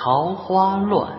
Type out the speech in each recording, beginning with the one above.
桃花乱。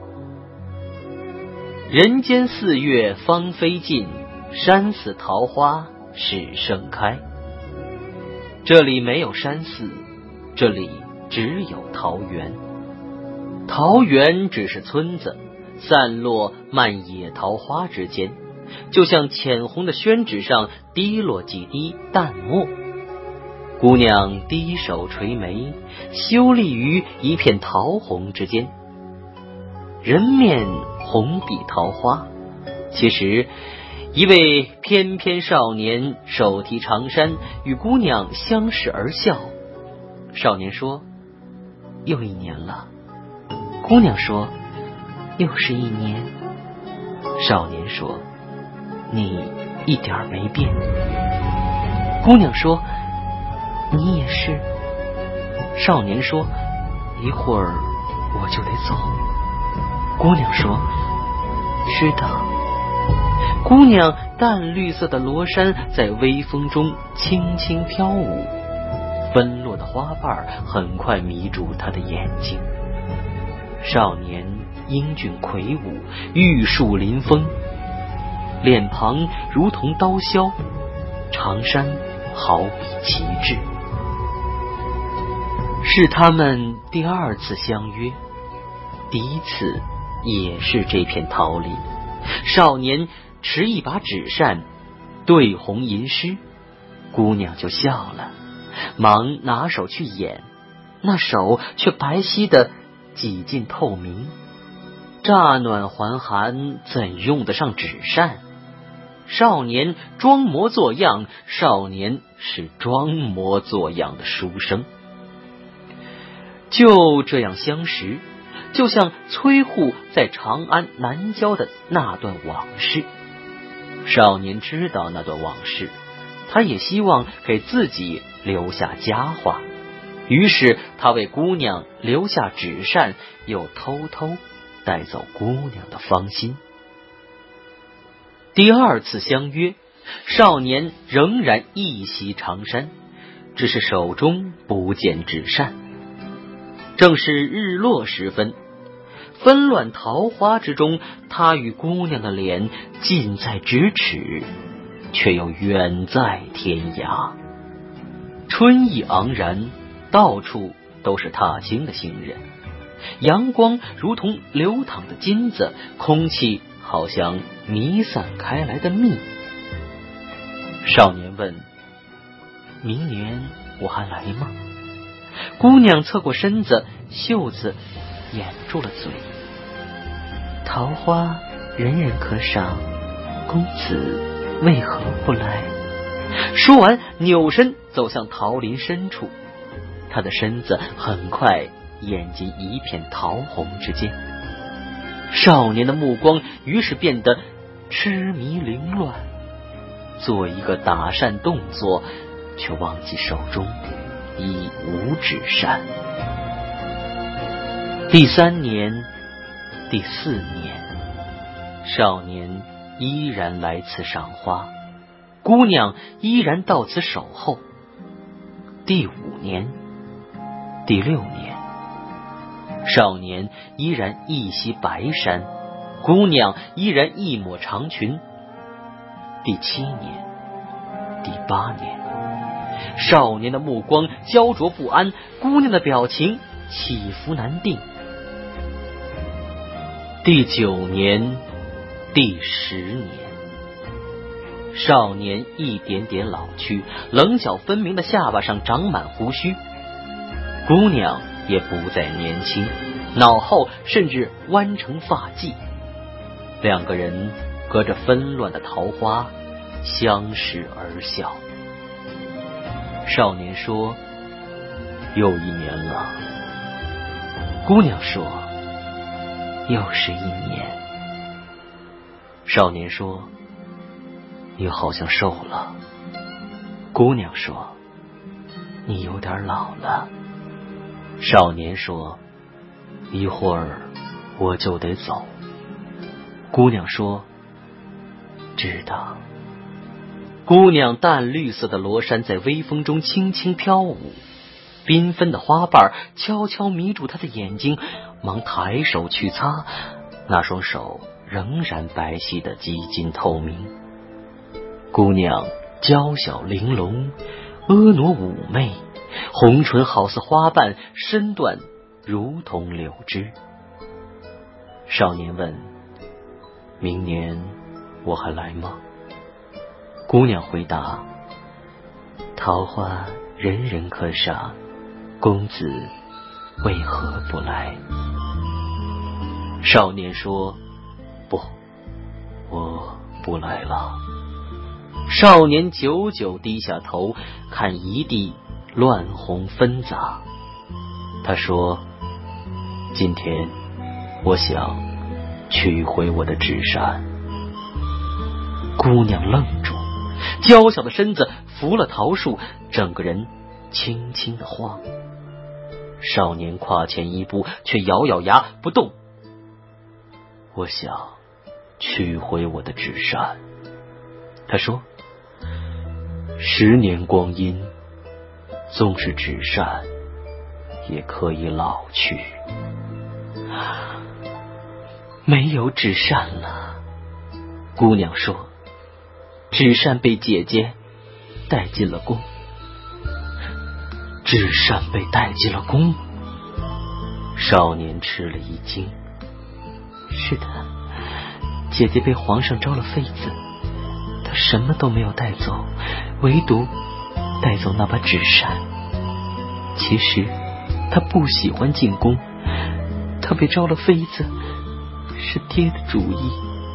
人间四月芳菲尽，山寺桃花始盛开。这里没有山寺，这里只有桃源。桃源只是村子，散落漫野桃花之间，就像浅红的宣纸上滴落几滴淡墨。姑娘低手垂眉，修丽于一片桃红之间。人面红比桃花，其实一位翩翩少年手提长衫，与姑娘相视而笑。少年说：又一年了。姑娘说：又是一年。少年说：你一点没变。姑娘说：你也是。少年说：一会儿我就得走。姑娘说：知道。姑娘淡绿色的罗衫在微风中轻轻飘舞，纷落的花瓣很快迷住她的眼睛。少年英俊魁梧，玉树临风，脸庞如同刀削，长衫好比旗帜。是他们第二次相约，第一次也是这片桃林。少年持一把纸扇，对红吟诗，姑娘就笑了，忙拿手去掩，那手却白皙的几近透明。乍暖还寒，怎用得上纸扇？少年装模作样，少年是装模作样的书生。就这样相识，就像崔护在长安南郊的那段往事。少年知道那段往事，他也希望给自己留下佳话，于是他为姑娘留下纸扇，又偷偷带走姑娘的芳心。第二次相约，少年仍然一袭长衫，只是手中不见纸扇。正是日落时分，纷乱桃花之中，他与姑娘的脸近在咫尺，却又远在天涯。春意盎然，到处都是踏青的行人，阳光如同流淌的金子，空气好像弥散开来的蜜。少年问：明年我还来吗？姑娘侧过身子，袖子掩住了嘴。桃花人人可赏，公子为何不来？说完，扭身走向桃林深处，他的身子很快掩进一片桃红之间。少年的目光于是变得痴迷凌乱，做一个打扇动作，却忘记手中已无纸扇。第三年，第四年，少年依然来此赏花，姑娘依然到此守候。第五年，第六年，少年依然一袭白衫，姑娘依然一抹长裙。第七年，第八年，少年的目光焦灼不安，姑娘的表情起伏难定。第九年，第10年，少年一点点老去，棱角分明的下巴上长满胡须。姑娘也不再年轻，脑后甚至弯成发髻。两个人隔着纷乱的桃花相视而笑。少年说：又一年了。姑娘说：又是一年。少年说：你好像瘦了。姑娘说：你有点老了。少年说：一会儿我就得走。姑娘说：知道。姑娘淡绿色的罗衫在微风中轻轻飘舞， 缤纷的花瓣悄悄迷住他的眼睛，忙抬手去擦，那双手仍然白皙的几近透明。姑娘娇小玲珑，婀娜妩媚，红唇好似花瓣，身段如同柳枝。少年问：明年我还来吗？姑娘回答：桃花人人可赏，公子为何不来？少年说：不，我不来了。少年久久低下头，看一地乱红纷杂。他说：今天我想取回我的纸扇。姑娘愣住，娇小的身子扶了桃树，整个人轻轻地晃。少年跨前一步，却咬咬牙不动。我想取回我的纸扇。他说：10年光阴，纵是纸扇也可以老去。没有纸扇了。姑娘说：纸扇被姐姐带进了宫。纸扇被带进了宫。少年吃了一惊。是的，姐姐被皇上招了妃子，她什么都没有带走，唯独带走那把纸扇。其实她不喜欢进宫，她被招了妃子是爹的主意。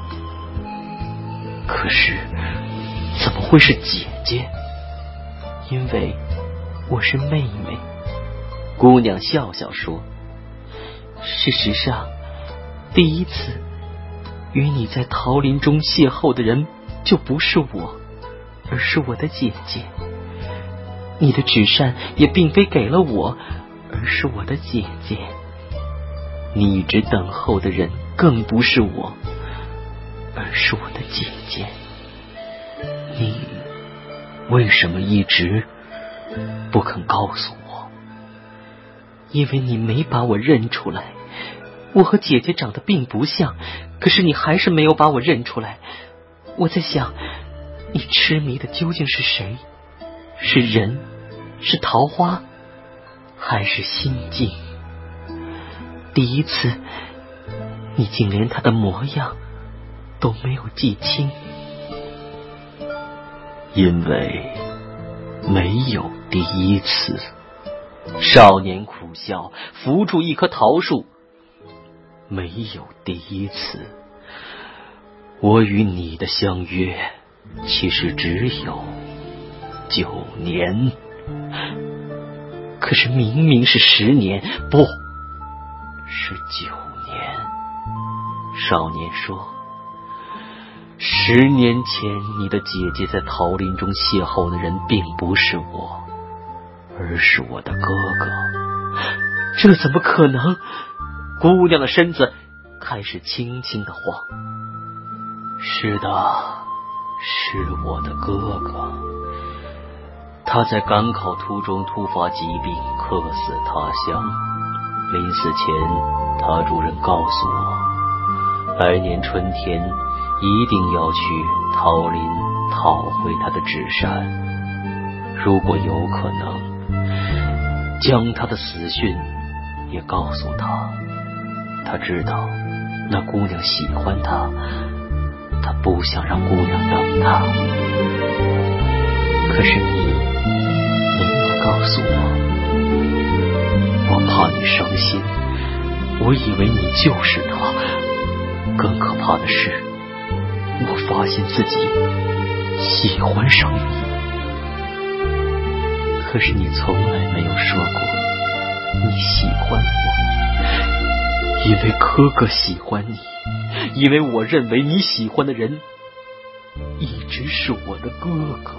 可是怎么会是姐姐？因为我是妹妹。姑娘笑笑说：事实上，第一次与你在桃林中邂逅的人就不是我，而是我的姐姐。你的纸扇也并非给了我，而是我的姐姐。你一直等候的人更不是我，而是我的姐姐。你为什么一直不肯告诉我？因为你没把我认出来。我和姐姐长得并不像，可是你还是没有把我认出来。我在想，你痴迷的究竟是谁？是人，是桃花，还是心境？第一次，你竟连他的模样都没有记清。因为没有第一次。少年苦笑，扶住一棵桃树。没有第一次，我与你的相约其实只有9年。可是明明是10年，不是9年。少年说：10年前你的姐姐在桃林中邂逅的人并不是我，而是我的哥哥。这怎么可能？姑娘的身子开始轻轻地晃。是的，是我的哥哥。他在赶考途中突发疾病，客死他乡。临死前，他主人告诉我，来年春天一定要去桃林讨回他的纸扇。如果有可能，将他的死讯也告诉他。他知道那姑娘喜欢他，他不想让姑娘等他。可是你没有告诉我，我怕你伤心。我以为你就是他。更可怕的是，我发现自己喜欢上你。可是你从来没有说过你喜欢我，因为哥哥喜欢你，因为我认为你喜欢的人一直是我的哥哥，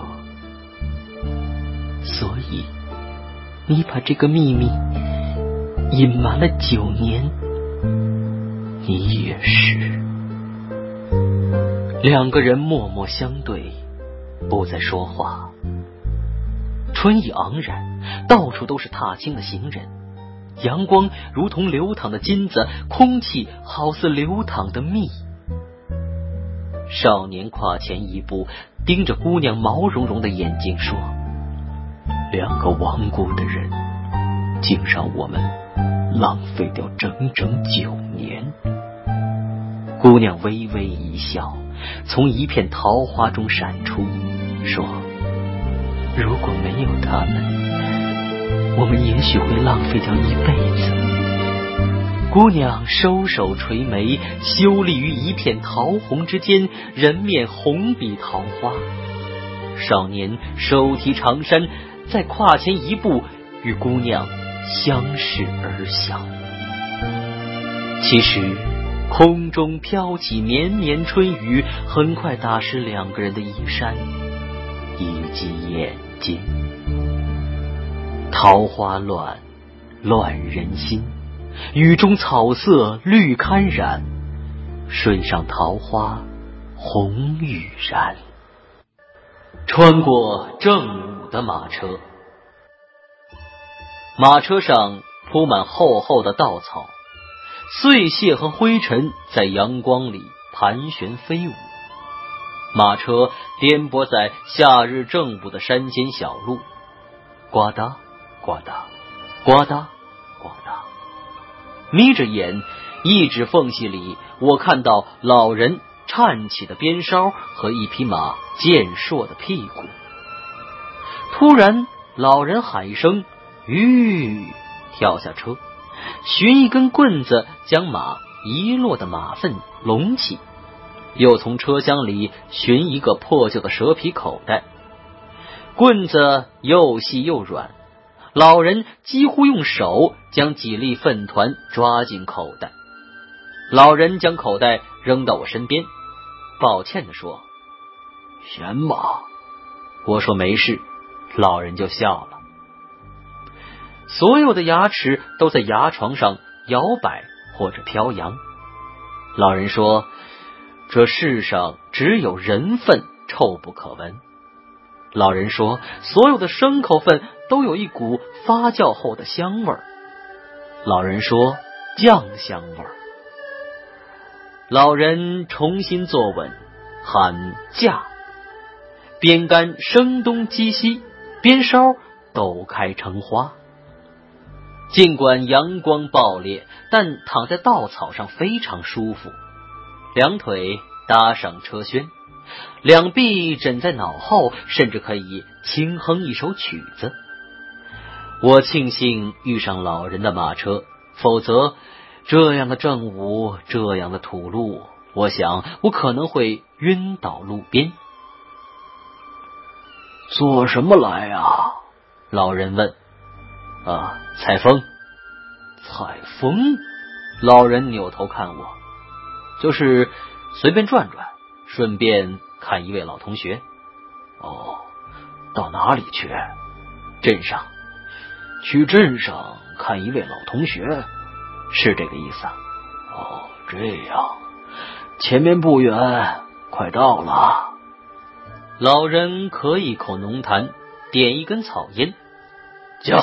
所以你把这个秘密隐瞒了9年。你也是。2个人默默相对，不再说话。春意盎然， 到处都是踏青的行人，阳光如同流淌的金子，空气好似流淌的蜜。少年跨前一步，盯着姑娘毛茸茸的眼睛说：两个亡故的人，竟让我们浪费掉整整9年。姑娘微微一笑，从一片桃花中闪出，说：如果没有他们，我们也许会浪费掉一辈子。姑娘收手垂眉，修立于一片桃红之间，人面红比桃花。少年手提长衫，再跨前一步，与姑娘相视而笑。其实空中飘起绵绵春雨，很快打湿两个人的衣衫以及眼睛。桃花乱，乱人心，雨中草色绿堪染，水上桃花红欲燃。穿过正午的马车，马车上铺满厚厚的稻草，碎屑和灰尘在阳光里盘旋飞舞。马车颠簸在夏日正午的山间小路，呱嗒呱嗒呱嗒呱嗒。眯着眼，一指缝隙里，我看到老人颤起的鞭梢和一匹马健硕的屁股。突然老人喊一声吁，跳下车，寻一根棍子将马遗落的马粪隆起，又从车厢里寻一个破旧的蛇皮口袋。棍子又细又软，老人几乎用手将几粒粪团抓进口袋。老人将口袋扔到我身边，抱歉地说：嫌吗？我说没事，老人就笑了。所有的牙齿都在牙床上摇摆或者飘扬。老人说：这世上只有人粪臭不可闻。老人说：所有的牲口粪都有一股发酵后的香味儿。老人说：酱香味儿。老人重新坐稳，喊驾。鞭杆声东击西，鞭梢抖开成花。尽管阳光暴烈，但躺在稻草上非常舒服。两腿搭上车轩，两臂枕在脑后，甚至可以轻哼一首曲子。我庆幸遇上老人的马车，否则这样的正午，这样的土路，我想我可能会晕倒路边。做什么来啊？老人问。采风。采风？老人扭头看我。就是随便转转，顺便看一位老同学。哦，到哪里去？镇上。去镇上看一位老同学，是这个意思。哦，这样，前面不远，快到了。老人咳一口浓痰，点一根草烟，叫。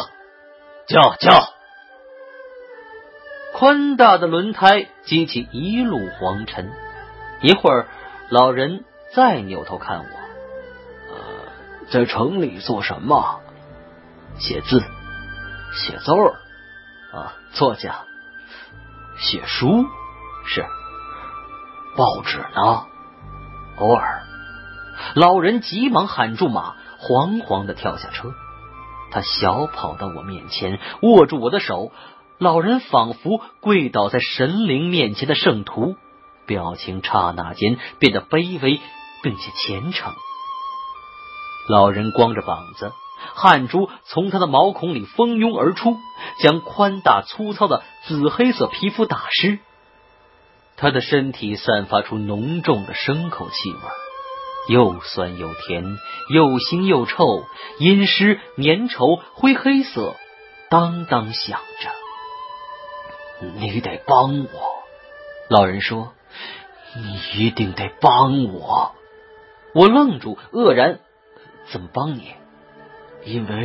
宽大的轮胎激起一路黄尘。一会儿，老人再扭头看我。在城里做什么？写字。写字儿？作家。写书？是。报纸呢？偶尔。老人急忙喊住马，惶惶地跳下车。他小跑到我面前，握住我的手。老人仿佛跪倒在神灵面前的圣徒，表情刹那间变得卑微并且虔诚。老人光着膀子，汗珠从他的毛孔里蜂拥而出，将宽大粗糙的紫黑色皮肤打湿。他的身体散发出浓重的牲口气味，又酸又甜，又腥又臭，阴湿粘稠灰黑色，当当响着。你得帮我，老人说，你一定得帮我。我愣住，愕然，怎么帮你？因为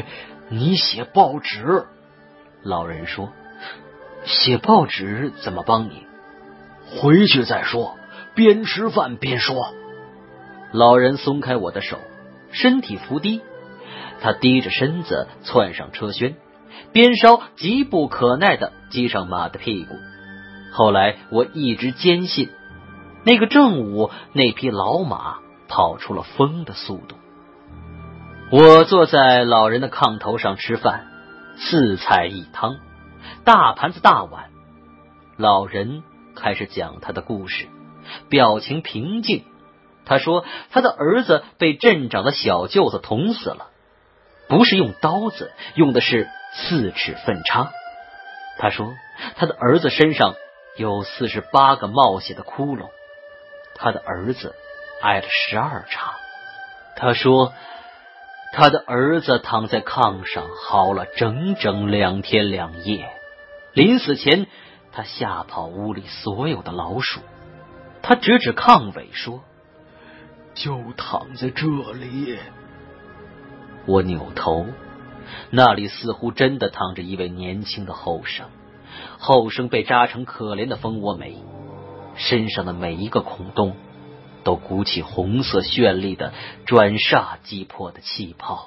你写报纸。 老人说，写报纸怎么帮你？ 回去再说，边吃饭边说。 老人松开我的手，身体伏低，他低着身子窜上车轩，边梢急不可耐地击上马的屁股。后来我一直坚信，那个正午那匹老马跑出了风的速度。我坐在老人的炕头上吃饭，4菜1汤，大盘子大碗。老人开始讲他的故事，表情平静。他说他的儿子被镇长的小舅子捅死了，不是用刀子，用的是4尺粪叉。他说他的儿子身上有48个冒血的窟窿，他的儿子挨了12茬。他说他的儿子躺在炕上嚎了整整2天2夜，临死前他吓跑屋里所有的老鼠。他指指炕尾说， 就躺在这里。 我扭头，那里似乎真的躺着一位年轻的后生，后生被扎成可怜的蜂窝煤，身上的每一个孔洞都鼓起红色绚丽的转煞击破的气泡。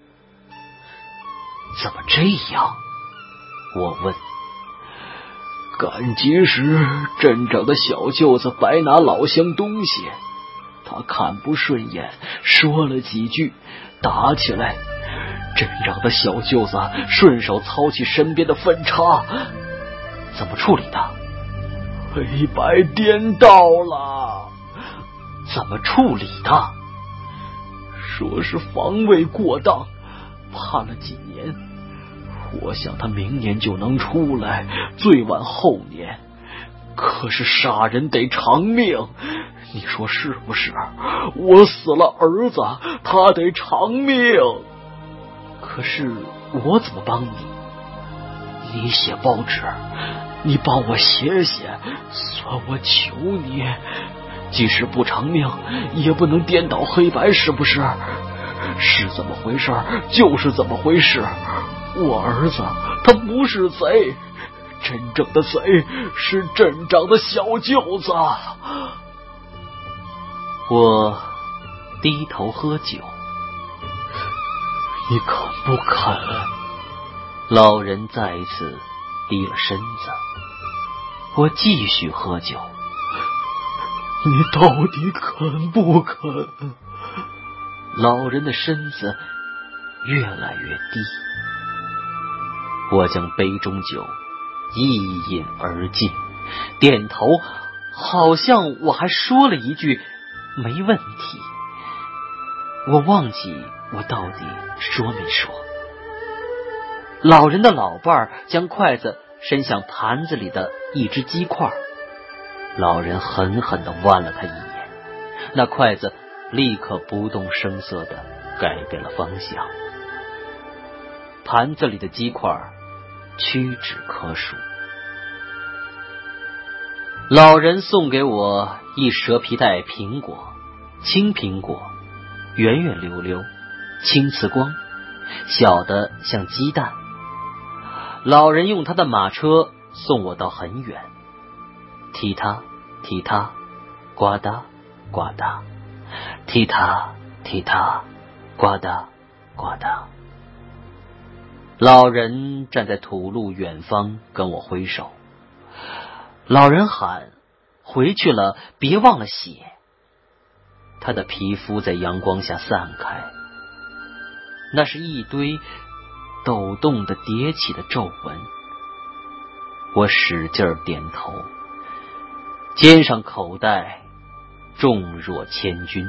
怎么这样？我问。 赶集时，镇长的小舅子白拿老乡东西，他看不顺眼，说了几句，打起来。镇长的小舅子顺手操起身边的粪叉。 怎么处理的？ 黑白颠倒了。 怎么处理的？ 说是防卫过当，判了几年。我想他明年就能出来，最晚后年。可是杀人得偿命，你说是不是？我死了儿子，他得偿命。 可是我怎么帮你？ 你写报纸，你帮我写写，算我求你。即使不偿命，也不能颠倒黑白，是不是？是怎么回事就是怎么回事。我儿子他不是贼，真正的贼是镇长的小舅子。 我低头喝酒。 你肯不肯？ 老人再一次低了身子。我继续喝酒。 你到底肯不肯？ 老人的身子越来越低。我将杯中酒一饮而尽，点头，好像我还说了一句没问题。我忘记我到底说没说。老人的老伴儿将筷子伸向盘子里的一只鸡块，老人狠狠地剜了他一眼，那筷子立刻不动声色地改变了方向。盘子里的鸡块屈指可数。老人送给我一蛇皮袋苹果，青苹果，圆圆溜溜，青瓷光，小的像鸡蛋。老人用他的马车送我到很远，踢踏踢踏，呱嗒呱嗒，踢踏踢踏，呱嗒呱嗒。老人站在土路远方跟我挥手。老人喊，回去了别忘了写。他的皮肤在阳光下散开，那是一堆抖动的叠起的皱纹。我使劲点头，肩上口袋重若千钧。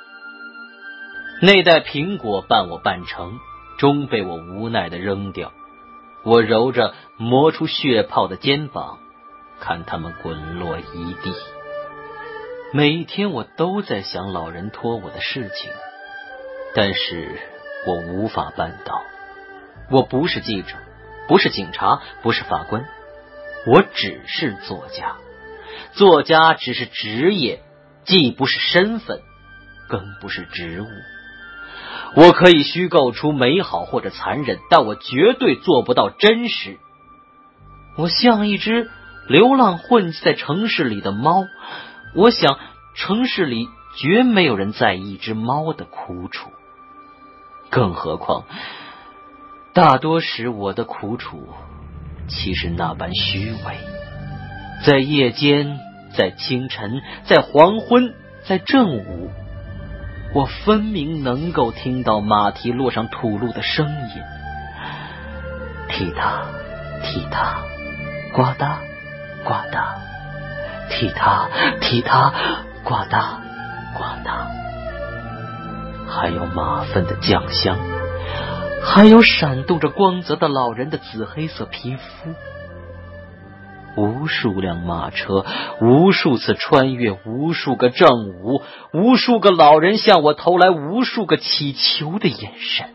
那袋苹果伴我半程，终被我无奈地扔掉。我揉着磨出血泡的肩膀，看它们滚落一地。每一天我都在想老人托我的事情，但是我无法办到。我不是记者，不是警察，不是法官，我只是作家。作家只是职业，既不是身份，更不是职务。 我可以虚构出美好或者残忍，但我绝对做不到真实。我像一只流浪混迹在城市里的猫，我想城市里绝没有人在意一只猫的苦楚，更何况大多时我的苦楚其实那般虚伪。在夜间，在清晨，在黄昏，在正午，我分明能够听到马蹄落上土路的声音，踢踏踢踏，呱嗒呱嗒，踢踏踢踏，呱嗒呱嗒。还有马粪的酱香，还有闪动着光泽的老人的紫黑色皮肤。无数辆马车，无数次穿越，无数个正午，无数个老人向我投来无数个乞求的眼神。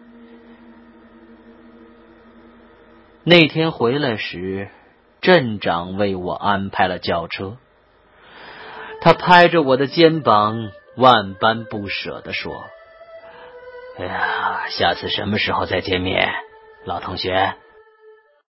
那天回来时，镇长为我安排了轿车。他拍着我的肩膀，万般不舍地说：“哎呀，下次什么时候再见面，老同学？”